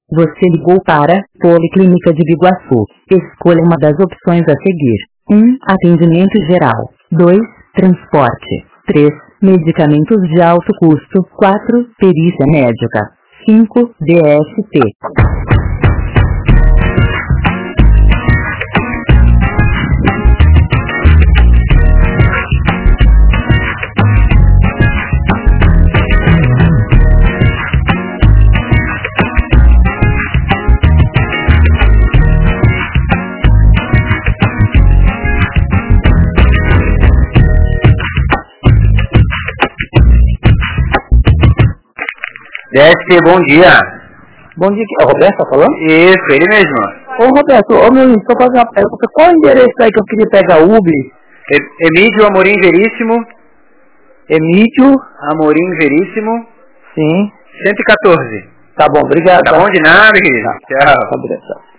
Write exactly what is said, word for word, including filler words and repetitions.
Você ligou para Policlínica de Biguaçu. Escolha uma das opções a seguir. um. Atendimento geral. dois. Transporte. três. Medicamentos de alto custo. quatro. Perícia médica. cinco. D S T. D S T, bom dia. Bom dia, é o Roberto tá falando? Isso, ele mesmo. Ô Roberto, ô meu amigo, só fazer uma pergunta, qual é o endereço aí que eu queria pegar Uber? E- Emílio Amorim Veríssimo. Emílio? Amorim Veríssimo. Sim. cento e quatorze. Tá bom, obrigado. Tá bom de nada, querido? Tá. Tchau. Tá, obrigado.